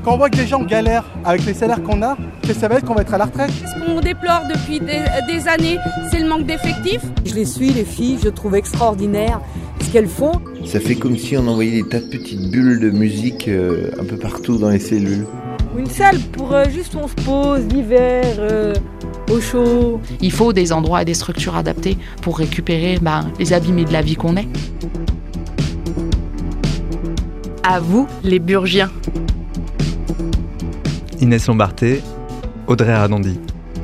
Quand on voit que des gens galèrent avec les salaires qu'on a, qu'est-ce que ça va être qu'on va être à la retraite? Ce qu'on déplore depuis des années, c'est le manque d'effectifs. Je les suis, les filles, je trouve extraordinaire ce qu'elles font. Ça fait comme si on envoyait des tas de petites bulles de musique un peu partout dans les cellules. Une salle pour juste on se pose l'hiver, au chaud. Il faut des endroits et des structures adaptées pour récupérer les abîmés de la vie qu'on est. À vous, les Burgiens. Inès Lombarté, Audrey Ardandi.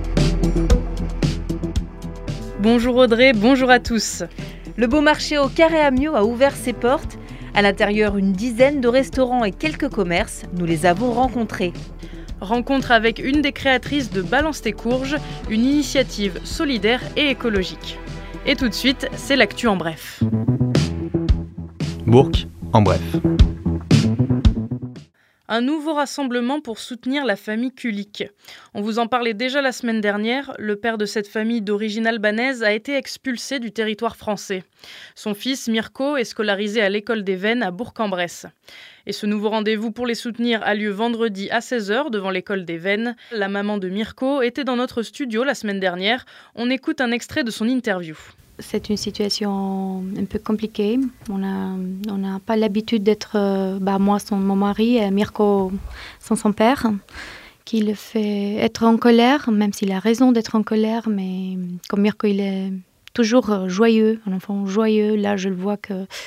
Bonjour Audrey, bonjour à tous. Le beau marché au Carré Amio a ouvert ses portes. À l'intérieur, une dizaine de restaurants et quelques commerces. Nous les avons rencontrés. Rencontre avec une des créatrices de Balance tes courges, une initiative solidaire et écologique. Et tout de suite, c'est l'actu en bref. Bourg, en bref. Un nouveau rassemblement pour soutenir la famille Kulik. On vous en parlait déjà la semaine dernière, le père de cette famille d'origine albanaise a été expulsé du territoire français. Son fils Mirko est scolarisé à l'école des Vennes à Bourg-en-Bresse. Et ce nouveau rendez-vous pour les soutenir a lieu vendredi à 16h devant l'école des Vennes. La maman de Mirko était dans notre studio la semaine dernière. On écoute un extrait de son interview. C'est une situation un peu compliquée. On n'a pas l'habitude d'être, moi, mon mari, et Mirko, son père, qui le fait être en colère, même s'il a raison d'être en colère. Mais comme Mirko, il est toujours joyeux, un enfant joyeux, là, je le vois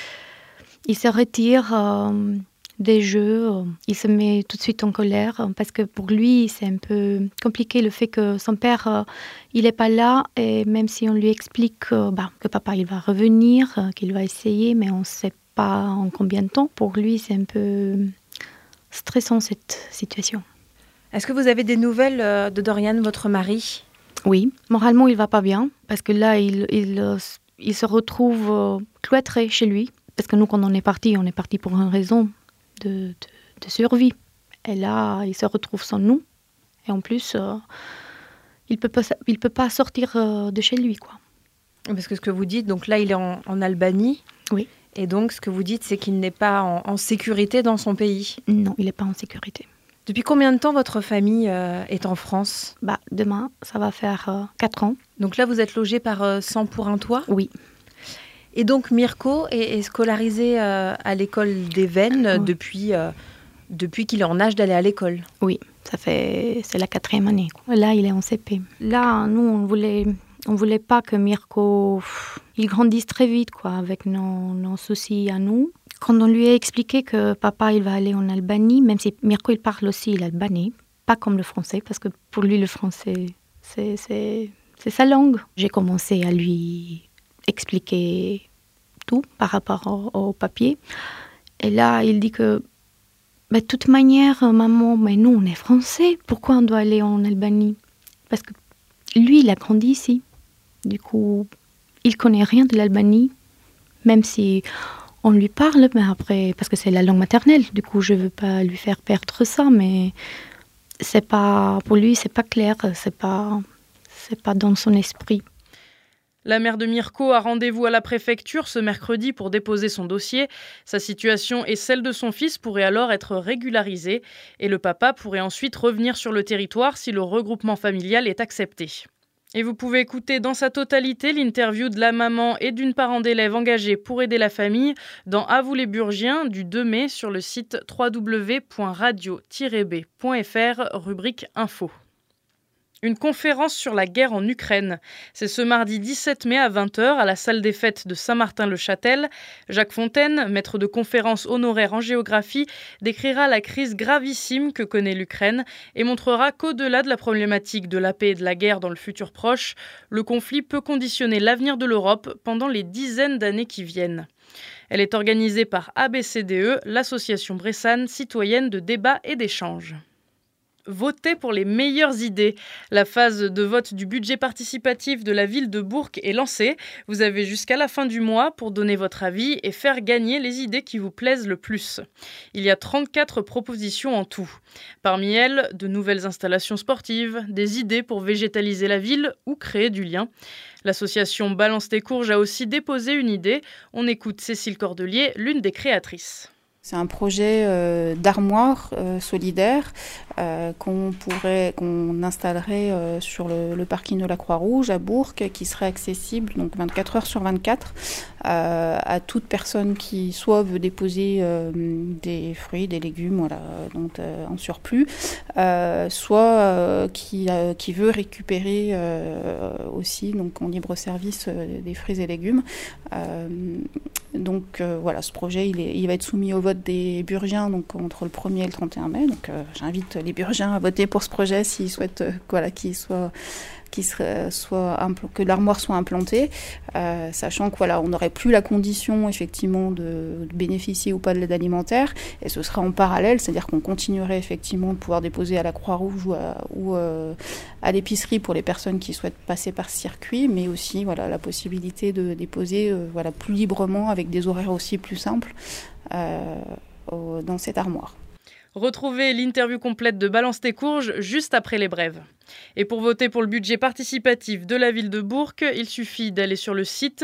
qu'il se retire des jeux, il se met tout de suite en colère parce que pour lui c'est un peu compliqué le fait que son père il n'est pas là, et même si on lui explique que papa il va revenir, qu'il va essayer, mais on ne sait pas en combien de temps. Pour lui c'est un peu stressant cette situation. Est-ce que vous avez des nouvelles de Dorian, votre mari ? Oui, moralement il va pas bien parce que là il se retrouve cloîtré chez lui, parce que nous quand on est parti pour une raison de survie. Et là, il se retrouve sans nous. Et en plus, il peut pas sortir de chez lui, quoi. Parce que ce que vous dites, donc là, il est en Albanie. Oui. Et donc, ce que vous dites, c'est qu'il n'est pas en sécurité dans son pays. Non, il n'est pas en sécurité. Depuis combien de temps votre famille est en France ? Demain, ça va faire 4 ans. Donc là, vous êtes logé par Sans pour un toit ? Oui. Et donc Mirko est scolarisé à l'école des Vennes depuis qu'il est en âge d'aller à l'école. Oui, c'est la 4e année, quoi. Là, il est en CP. Là, nous, on voulait pas que Mirko il grandisse très vite, quoi, avec nos soucis à nous. Quand on lui a expliqué que papa il va aller en Albanie, même si Mirko il parle aussi l'albanais, pas comme le français, parce que pour lui le français c'est sa langue. J'ai commencé à lui expliquer tout par rapport au papier. Et là, il dit que, de toute manière, maman, mais nous, on est français. Pourquoi on doit aller en Albanie ? Parce que lui, il a grandi ici. Du coup, il connaît rien de l'Albanie, même si on lui parle, mais après, parce que c'est la langue maternelle. Du coup, je veux pas lui faire perdre ça, mais c'est pas, pour lui, c'est pas clair, c'est pas dans son esprit. La mère de Mirko a rendez-vous à la préfecture ce mercredi pour déposer son dossier. Sa situation et celle de son fils pourraient alors être régularisées et le papa pourrait ensuite revenir sur le territoire si le regroupement familial est accepté. Et vous pouvez écouter dans sa totalité l'interview de la maman et d'une parent d'élève engagée pour aider la famille dans À vous les Burgiens du 2 mai sur le site www.radio-b.fr, rubrique Info. Une conférence sur la guerre en Ukraine. C'est ce mardi 17 mai à 20h à la salle des fêtes de Saint-Martin-le-Châtel. Jacques Fontaine, maître de conférence honoraire en géographie, décrira la crise gravissime que connaît l'Ukraine et montrera qu'au-delà de la problématique de la paix et de la guerre dans le futur proche, le conflit peut conditionner l'avenir de l'Europe pendant les dizaines d'années qui viennent. Elle est organisée par ABCDE, l'association bressane citoyenne de débat et d'échange. Voter pour les meilleures idées. La phase de vote du budget participatif de la ville de Bourg est lancée. Vous avez jusqu'à la fin du mois pour donner votre avis et faire gagner les idées qui vous plaisent le plus. Il y a 34 propositions en tout. Parmi elles, de nouvelles installations sportives, des idées pour végétaliser la ville ou créer du lien. L'association Balance tes courges a aussi déposé une idée. On écoute Cécile Cordelier, l'une des créatrices. C'est un projet d'armoire solidaire qu'on installerait sur le parking de la Croix-Rouge à Bourg, qui serait accessible donc 24 heures sur 24 à toute personne qui soit veut déposer des fruits, des légumes, voilà, donc en surplus, soit qui veut récupérer aussi donc en libre service des fruits et légumes. Donc voilà, ce projet il va être soumis au vote des Burgiens donc entre le 1er et le 31 mai. Donc j'invite les Burgiens à voter pour ce projet s'ils souhaitent que l'armoire soit implantée, sachant que voilà, on n'aurait plus la condition effectivement de bénéficier ou pas de l'aide alimentaire, et ce sera en parallèle, c'est-à-dire qu'on continuerait effectivement de pouvoir déposer à la Croix-Rouge ou à l'épicerie pour les personnes qui souhaitent passer par ce circuit, mais aussi voilà, la possibilité de déposer plus librement avec des horaires aussi plus simples dans cette armoire. Retrouvez l'interview complète de Balance tes courges juste après les brèves. Et pour voter pour le budget participatif de la ville de Bourg, il suffit d'aller sur le site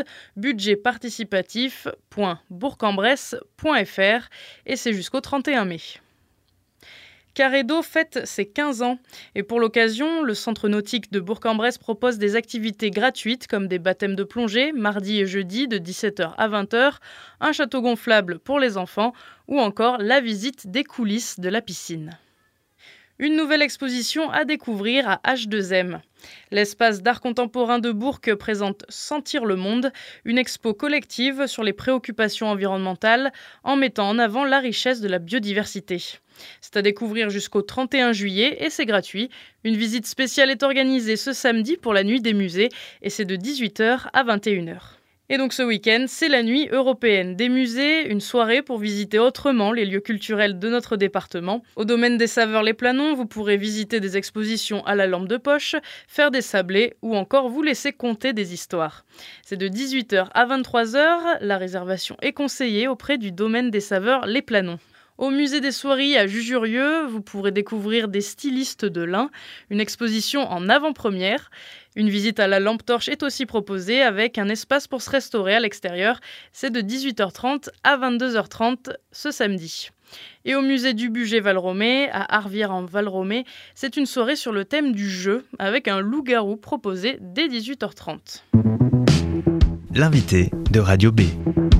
budgetparticipatif.bourg-en-bresse.fr et c'est jusqu'au 31 mai. Carré d'eau fête ses 15 ans et pour l'occasion, le centre nautique de Bourg-en-Bresse propose des activités gratuites comme des baptêmes de plongée mardi et jeudi de 17h à 20h, un château gonflable pour les enfants ou encore la visite des coulisses de la piscine. Une nouvelle exposition à découvrir à H2M. L'espace d'art contemporain de Bourg présente Sentir le monde, une expo collective sur les préoccupations environnementales en mettant en avant la richesse de la biodiversité. C'est à découvrir jusqu'au 31 juillet et c'est gratuit. Une visite spéciale est organisée ce samedi pour la nuit des musées et c'est de 18h à 21h. Et donc ce week-end, c'est la nuit européenne des musées, une soirée pour visiter autrement les lieux culturels de notre département. Au domaine des saveurs Les Planons, vous pourrez visiter des expositions à la lampe de poche, faire des sablés ou encore vous laisser conter des histoires. C'est de 18h à 23h, la réservation est conseillée auprès du domaine des saveurs Les Planons. Au musée des Soieries à Jujurieux, vous pourrez découvrir des stylistes de lin, une exposition en avant-première. Une visite à la lampe torche est aussi proposée avec un espace pour se restaurer à l'extérieur. C'est de 18h30 à 22h30 ce samedi. Et au musée du Bugey-Valromey, à Arvières-en-Valromey, c'est une soirée sur le thème du jeu avec un loup-garou proposé dès 18h30. L'invité de Radio B.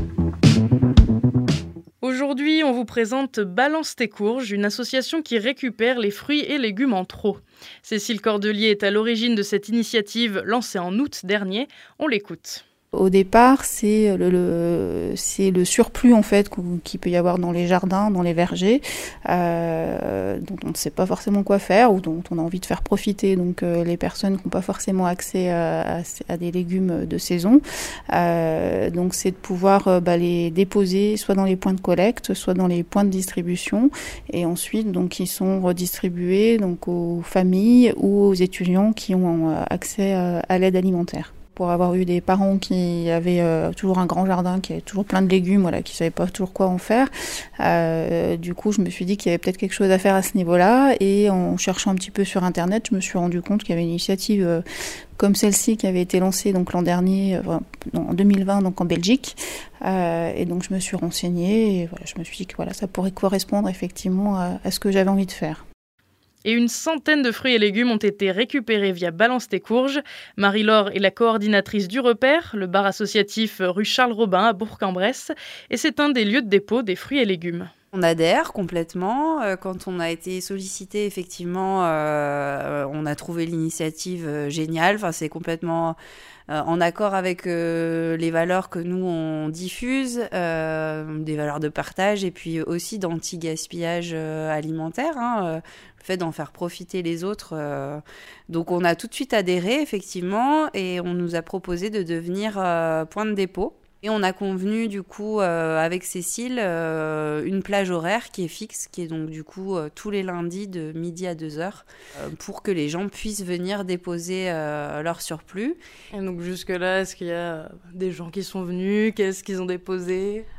Aujourd'hui, on vous présente Balance tes courges, une association qui récupère les fruits et légumes en trop. Cécile Cordelier est à l'origine de cette initiative lancée en août dernier. On l'écoute. Au départ, c'est le surplus en fait qu'il peut y avoir dans les jardins, dans les vergers, dont on ne sait pas forcément quoi faire ou dont on a envie de faire profiter donc les personnes qui n'ont pas forcément accès à des légumes de saison. Donc c'est de pouvoir les déposer soit dans les points de collecte, soit dans les points de distribution, et ensuite donc ils sont redistribués donc aux familles ou aux étudiants qui ont accès à l'aide alimentaire. Pour avoir eu des parents qui avaient toujours un grand jardin, qui avait toujours plein de légumes, voilà, qui ne savaient pas toujours quoi en faire. Du coup, je me suis dit qu'il y avait peut-être quelque chose à faire à ce niveau-là. Et en cherchant un petit peu sur Internet, je me suis rendu compte qu'il y avait une initiative comme celle-ci qui avait été lancée donc, l'an dernier, en 2020, donc en Belgique. Et donc, je me suis renseignée et voilà, je me suis dit que voilà, ça pourrait correspondre effectivement à ce que j'avais envie de faire. Et une centaine de fruits et légumes ont été récupérés via Balance tes courges. Marie-Laure est la coordinatrice du repère, le bar associatif rue Charles Robin à Bourg-en-Bresse, et c'est un des lieux de dépôt des fruits et légumes. On adhère complètement. Quand on a été sollicité, effectivement, on a trouvé l'initiative géniale. Enfin, c'est complètement en accord avec les valeurs que nous, on diffuse, des valeurs de partage et puis aussi d'anti-gaspillage alimentaire, le fait d'en faire profiter les autres. Donc, on a tout de suite adhéré, effectivement, et on nous a proposé de devenir point de dépôt. Et on a convenu du coup avec Cécile une plage horaire qui est fixe, qui est donc du coup tous les lundis de midi à 2h pour que les gens puissent venir déposer leur surplus. Et donc jusque-là, est-ce qu'il y a des gens qui sont venus? Qu'est-ce qu'ils ont déposé?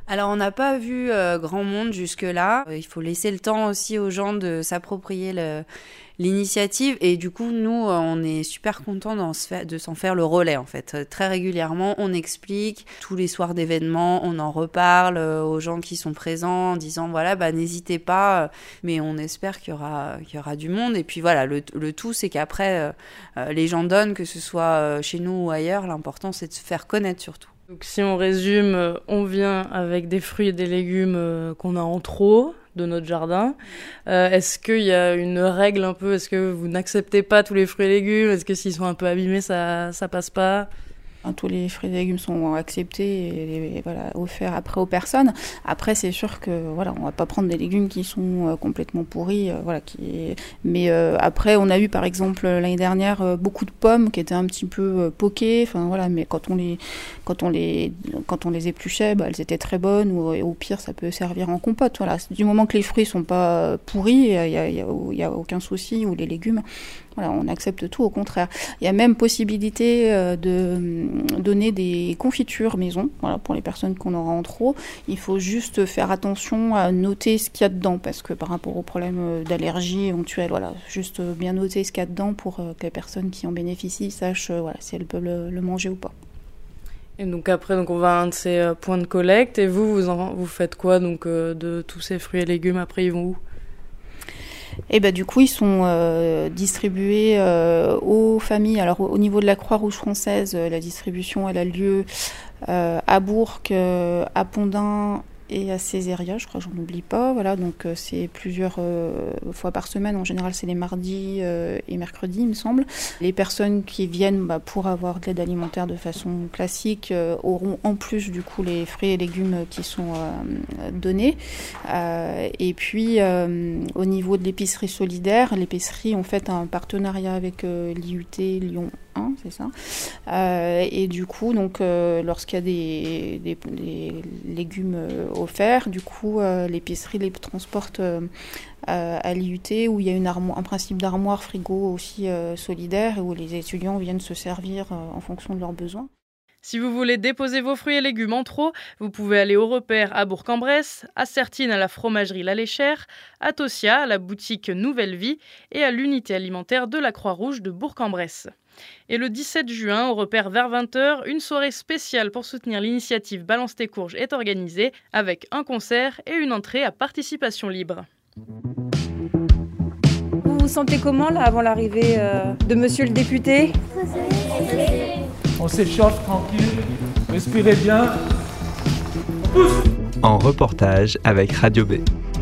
Alors, on n'a pas vu grand monde jusque-là. Il faut laisser le temps aussi aux gens de s'approprier l'initiative. Et du coup, nous, on est super contents de s'en faire le relais, en fait. Très régulièrement, on explique. Tous les soirs d'événements, on en reparle aux gens qui sont présents en disant, voilà, n'hésitez pas. Mais on espère qu'il y aura du monde. Et puis voilà, le tout, c'est qu'après, les gens donnent, que ce soit chez nous ou ailleurs. L'important, c'est de se faire connaître surtout. Donc si on résume, on vient avec des fruits et des légumes qu'on a en trop de notre jardin. Est-ce qu'il y a une règle un peu? Est-ce que vous n'acceptez pas tous les fruits et légumes? Est-ce que s'ils sont un peu abîmés, ça passe pas? Tous les fruits et légumes sont acceptés et voilà, offerts après aux personnes. Après, c'est sûr que voilà, on va pas prendre des légumes qui sont complètement pourris. Mais après, on a eu par exemple l'année dernière beaucoup de pommes qui étaient un petit peu poquées. Enfin voilà, mais quand on les épluchait, elles étaient très bonnes. Ou au pire, ça peut servir en compote. Voilà, du moment que les fruits sont pas pourris, il y a aucun souci. Ou les légumes. Voilà, on accepte tout, au contraire. Il y a même possibilité de donner des confitures maison, voilà, pour les personnes qu'on aura en trop. Il faut juste faire attention à noter ce qu'il y a dedans, parce que par rapport aux problèmes d'allergie éventuels, voilà, juste bien noter ce qu'il y a dedans pour que les personnes qui en bénéficient sachent si elles peuvent le manger ou pas. Et donc après, on va à un de ces points de collecte, et vous faites quoi donc de tous ces fruits et légumes? Après, ils vont où? Et du coup, ils sont distribués aux familles. Alors, au niveau de la Croix-Rouge française, la distribution, elle a lieu à Bourg, à Pondin et à Césaria, je crois que j'en oublie pas. Voilà, donc c'est plusieurs fois par semaine. En général, c'est les mardis et mercredis, il me semble. Les personnes qui viennent pour avoir de l'aide alimentaire de façon classique auront en plus du coup les fruits et légumes qui sont donnés. Et puis au niveau de l'épicerie solidaire, l'épicerie ont fait un partenariat avec l'IUT Lyon 1, c'est ça. Et du coup, donc lorsqu'il y a des légumes offerts, du coup l'épicerie les transporte à l'IUT, où il y a un principe d'armoire frigo aussi solidaire, où les étudiants viennent se servir en fonction de leurs besoins. Si vous voulez déposer vos fruits et légumes en trop, vous pouvez aller au Repère à Bourg-en-Bresse, à Sertines à la fromagerie La Léchère, à Tossia à la boutique Nouvelle Vie et à l'unité alimentaire de la Croix-Rouge de Bourg-en-Bresse. Et le 17 juin, au Repère vers 20h, une soirée spéciale pour soutenir l'initiative Balance tes courges est organisée, avec un concert et une entrée à participation libre. Vous vous sentez comment là avant l'arrivée de monsieur le député? On s'échauffe tranquille, respirez bien. On pousse. En reportage avec Radio B.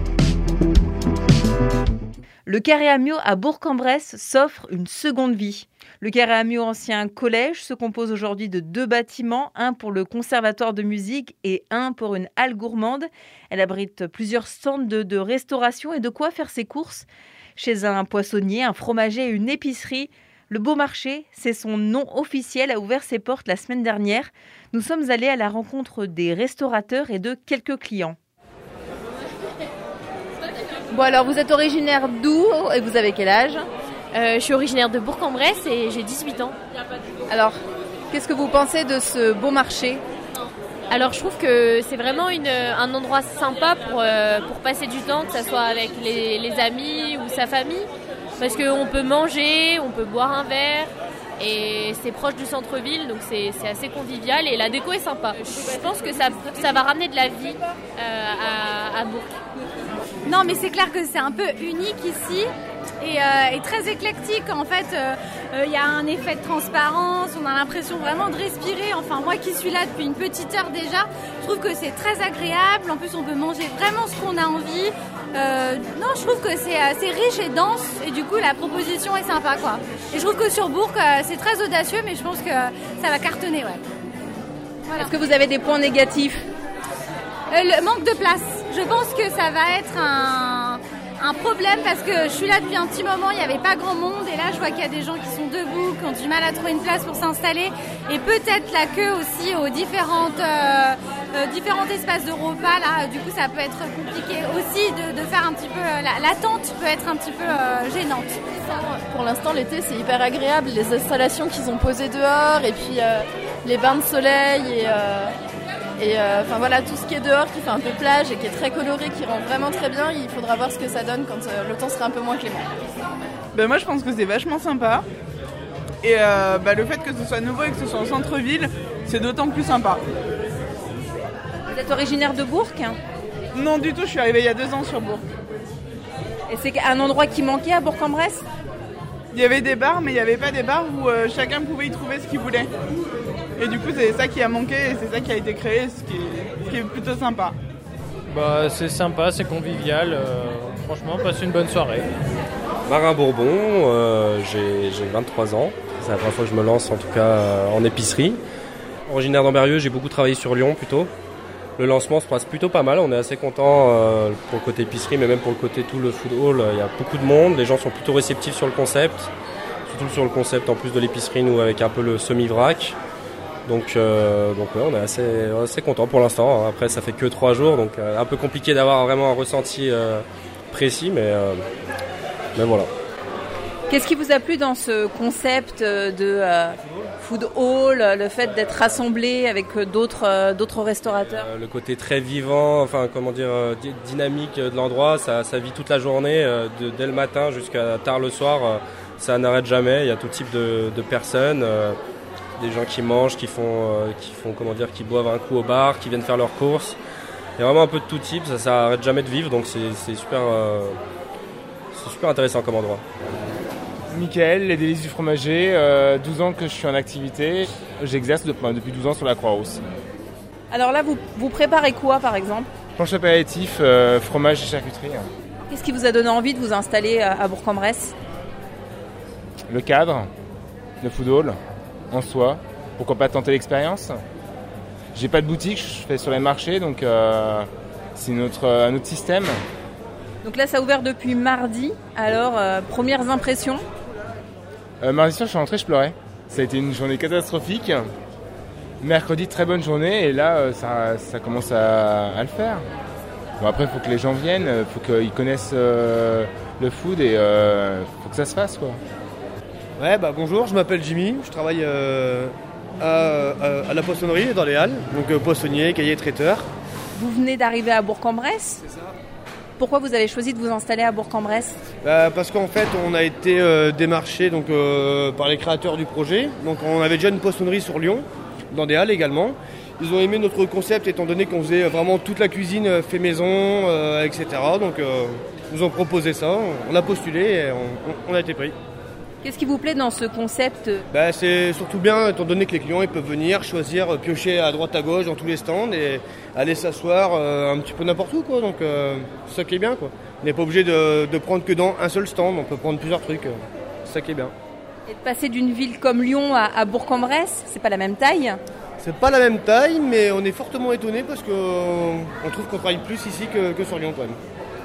Le Carré Amiot à Bourg-en-Bresse s'offre une seconde vie. Le Carré Amiot ancien collège se compose aujourd'hui de 2 bâtiments, un pour le conservatoire de musique et un pour une halle gourmande. Elle abrite plusieurs stands de restauration et de quoi faire ses courses. Chez un poissonnier, un fromager et une épicerie, le Beau Marché, c'est son nom officiel, a ouvert ses portes la semaine dernière. Nous sommes allés à la rencontre des restaurateurs et de quelques clients. Bon alors, vous êtes originaire d'où et vous avez quel âge? Je suis originaire de Bourg-en-Bresse et j'ai 18 ans. Alors, qu'est-ce que vous pensez de ce Beau Marché? Alors je trouve que c'est vraiment un endroit sympa pour passer du temps, que ce soit avec les amis ou sa famille. Parce qu'on peut manger, on peut boire un verre et c'est proche du centre-ville, donc c'est assez convivial et la déco est sympa. Je pense que ça va ramener de la vie à Bourg. Non, mais c'est clair que c'est un peu unique ici et très éclectique. En fait, il y a un effet de transparence, on a l'impression vraiment de respirer. Enfin, moi qui suis là depuis une petite heure déjà, je trouve que c'est très agréable. En plus, on peut manger vraiment ce qu'on a envie. Non, je trouve que c'est assez riche et dense et du coup, la proposition est sympa, quoi. Et je trouve que sur Bourg, c'est très audacieux, mais je pense que ça va cartonner, ouais. Voilà. Est-ce que vous avez des points négatifs? Le manque de place. Je pense que ça va être un problème parce que je suis là depuis un petit moment, il n'y avait pas grand monde et là je vois qu'il y a des gens qui sont debout, qui ont du mal à trouver une place pour s'installer et peut-être la queue aussi aux différents espaces de repas là, du coup ça peut être compliqué aussi de faire un petit peu, l'attente peut être un petit peu gênante. Pour l'instant l'été c'est hyper agréable, les installations qu'ils ont posées dehors et puis les bains de soleil et Et enfin voilà, tout ce qui est dehors, qui fait un peu plage et qui est très coloré, qui rend vraiment très bien, il faudra voir ce que ça donne quand le temps sera un peu moins clément. Ben moi je pense que c'est vachement sympa. Et le fait que ce soit nouveau et que ce soit au centre-ville, c'est d'autant plus sympa. Vous êtes originaire de Bourg ? Non du tout, je suis arrivée il y a 2 ans sur Bourg. Et c'est un endroit qui manquait à Bourg-en-Bresse ? Il y avait des bars, mais il n'y avait pas des bars où chacun pouvait y trouver ce qu'il voulait. Et du coup, c'est ça qui a manqué et c'est ça qui a été créé, ce qui est plutôt sympa. Bah, c'est sympa, c'est convivial. Franchement, passe une bonne soirée. Marin Bourbon, j'ai 23 ans. C'est la première fois que je me lance en tout cas en épicerie. Originaire d'Ambérieux, j'ai beaucoup travaillé sur Lyon plutôt. Le lancement se passe plutôt pas mal, on est assez content pour le côté épicerie, mais même pour le côté tout le food hall, il y a beaucoup de monde, les gens sont plutôt réceptifs sur le concept, surtout sur le concept en plus de l'épicerie, nous avec un peu le semi-vrac. Donc ouais, on est assez content pour l'instant. Après ça fait que 3 jours, donc un peu compliqué d'avoir vraiment un ressenti précis, mais voilà. Qu'est-ce qui vous a plu dans ce concept de food hall, le fait d'être rassemblé avec d'autres restaurateurs ? Le côté très vivant, enfin comment dire, dynamique de l'endroit, ça vit toute la journée, dès le matin jusqu'à tard le soir, ça n'arrête jamais. Il y a tout type de personnes, des gens qui mangent, qui boivent un coup au bar, qui viennent faire leurs courses. Il y a vraiment un peu de tout type, ça n'arrête jamais de vivre, donc c'est super intéressant comme endroit. Mickaël, les délices du fromager, 12 ans que je suis en activité. J'exerce depuis 12 ans sur la Croix-Rousse. Alors là, vous préparez quoi par exemple ? Planche apéritif, fromage et charcuterie. Qu'est-ce qui vous a donné envie de vous installer à Bourg-en-Bresse ? Le cadre, le food hall, en soi. Pourquoi pas tenter l'expérience ? J'ai pas de boutique, je fais sur les marchés, donc c'est un autre système. Donc là, ça a ouvert depuis mardi. Alors, premières impressions ? Mardi soir, je suis rentré, je pleurais. Ça a été une journée catastrophique. Mercredi, très bonne journée. Et là, ça commence à le faire. Bon, après, il faut que les gens viennent. Il faut qu'ils connaissent le food et il faut que ça se fasse, quoi. Ouais, bonjour, je m'appelle Jimmy. Je travaille à la poissonnerie dans les Halles. Donc poissonnier, cahier, traiteur. Vous venez d'arriver à Bourg-en-Bresse ? C'est ça. Pourquoi vous avez choisi de vous installer à Bourg-en-Bresse ? Parce qu'en fait, on a été démarché par les créateurs du projet. Donc, on avait déjà une poissonnerie sur Lyon, dans des halles également. Ils ont aimé notre concept étant donné qu'on faisait vraiment toute la cuisine fait maison, etc. Donc, ils nous ont proposé ça. On a postulé et on a été pris. Qu'est-ce qui vous plaît dans ce concept ? C'est surtout bien, étant donné que les clients ils peuvent venir choisir, piocher à droite à gauche dans tous les stands et aller s'asseoir un petit peu n'importe où, quoi. Donc c'est ça qui est bien, quoi. On n'est pas obligé de prendre que dans un seul stand, on peut prendre plusieurs trucs. C'est ça qui est bien. Et de passer d'une ville comme Lyon à Bourg-en-Bresse, c'est pas la même taille ? C'est pas la même taille, mais on est fortement étonnés parce qu'on trouve qu'on travaille plus ici que sur Lyon, quand même.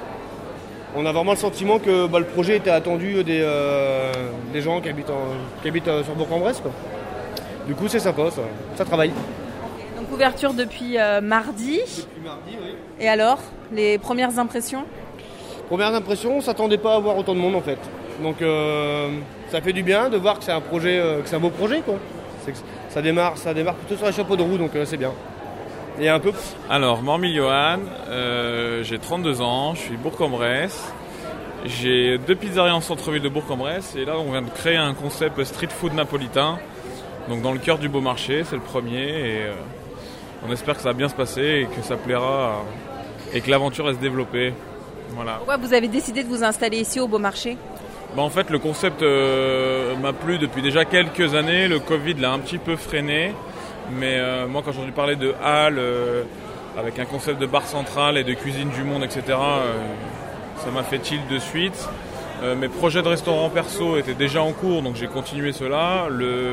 On a vraiment le sentiment que le projet était attendu des gens qui habitent sur Bourg-en-Bresse, quoi. Du coup, c'est sympa, ça travaille. Donc, ouverture depuis mardi. Depuis mardi, oui. Et alors, les premières impressions ? Premières impressions, on ne s'attendait pas à voir autant de monde, en fait. Donc, ça fait du bien de voir que c'est un projet, que c'est un beau projet, quoi. Ça démarre plutôt sur les chapeaux de roue, donc c'est bien. Et un peu. Alors, Mormille Johan, j'ai 32 ans, je suis Bourg-en-Bresse. J'ai 2 pizzerias en centre-ville de Bourg-en-Bresse et là on vient de créer un concept street food napolitain. Donc dans le cœur du beau marché, c'est le premier et on espère que ça va bien se passer et que ça plaira et que l'aventure va se développer. Voilà. Pourquoi vous avez décidé de vous installer ici au beau marché ? En fait le concept m'a plu depuis déjà quelques années, le Covid l'a un petit peu freiné. Mais moi, quand j'ai entendu parler de halles, avec un concept de bar central et de cuisine du monde, etc., ça m'a fait tilt de suite. Mes projets de restaurant perso étaient déjà en cours, donc j'ai continué cela.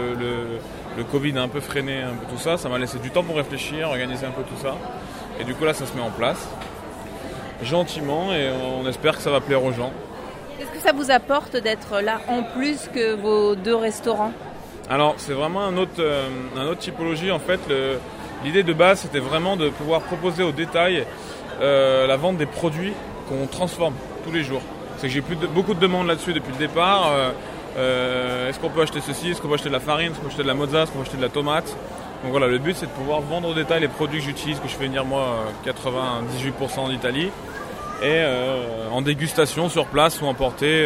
Le Covid a un peu freiné un peu tout ça. Ça m'a laissé du temps pour réfléchir, organiser un peu tout ça. Et du coup, là, ça se met en place, gentiment, et on espère que ça va plaire aux gens. Qu'est-ce que ça vous apporte d'être là en plus que vos 2 restaurants ? Alors, c'est vraiment un autre typologie. En fait, l'idée de base, c'était vraiment de pouvoir proposer au détail la vente des produits qu'on transforme tous les jours. C'est que j'ai beaucoup de demandes là-dessus depuis le départ. Est-ce qu'on peut acheter ceci ? Est-ce qu'on peut acheter de la farine ? Est-ce qu'on peut acheter de la mozza ? Est-ce qu'on peut acheter de la tomate ? Donc voilà, le but c'est de pouvoir vendre au détail les produits que j'utilise, que je fais venir moi 98% d'Italie, et en dégustation sur place ou emporter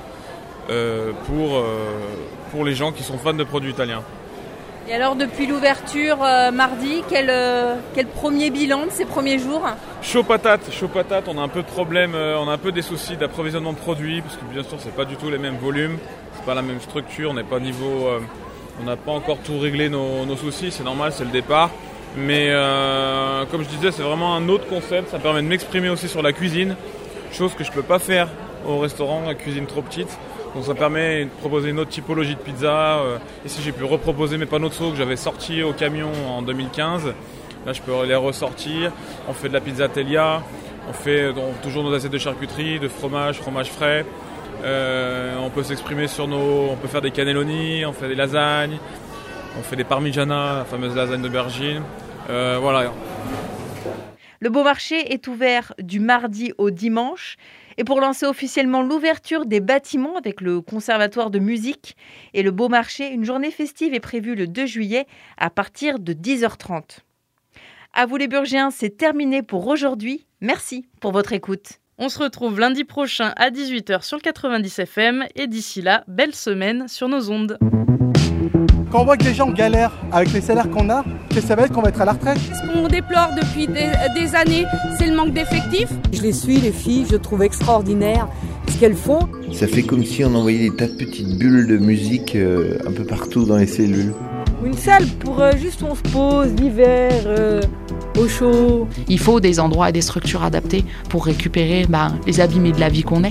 pour les gens qui sont fans de produits italiens. Et alors depuis l'ouverture mardi, quel premier bilan de ces premiers jours ? Chaud patate, on a un peu de problème, on a un peu des soucis d'approvisionnement de produits, parce que bien sûr c'est pas du tout les mêmes volumes, c'est pas la même structure, on n'est pas niveau, on n'a pas encore tout réglé nos soucis, c'est normal, c'est le départ. Mais comme je disais, c'est vraiment un autre concept, ça permet de m'exprimer aussi sur la cuisine, chose que je peux pas faire au restaurant, la cuisine trop petite. Donc ça permet de proposer une autre typologie de pizza. Ici j'ai pu reproposer mes panneaux de saut que j'avais sortis au camion en 2015. Là je peux les ressortir. On fait de la pizza Telia, on fait toujours nos assiettes de charcuterie, de fromage frais. On peut s'exprimer on peut faire des cannelloni, on fait des lasagnes, on fait des parmigiana, la fameuse lasagne d'aubergine. Voilà. Le Beau Marché est ouvert du mardi au dimanche. Et pour lancer officiellement l'ouverture des bâtiments avec le Conservatoire de musique et le Beau Marché, une journée festive est prévue le 2 juillet à partir de 10h30. À vous les Burgiens, c'est terminé pour aujourd'hui. Merci pour votre écoute. On se retrouve lundi prochain à 18h sur le 90 FM et d'ici là, belle semaine sur nos ondes. Quand on voit que les gens galèrent avec les salaires qu'on a, qu'est-ce que ça va être qu'on va être à la retraite ? Ce qu'on déplore depuis des années, c'est le manque d'effectifs. Je les suis, les filles, je trouve extraordinaire ce qu'elles font. Ça fait comme si on envoyait des tas de petites bulles de musique un peu partout dans les cellules. Une salle pour juste où on se pose l'hiver, au chaud. Il faut des endroits et des structures adaptés pour récupérer les abîmés de la vie qu'on est.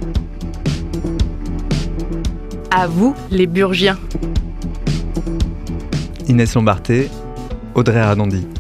À vous, les Burgiens. Inès Lombarté, Audrey Ardondy.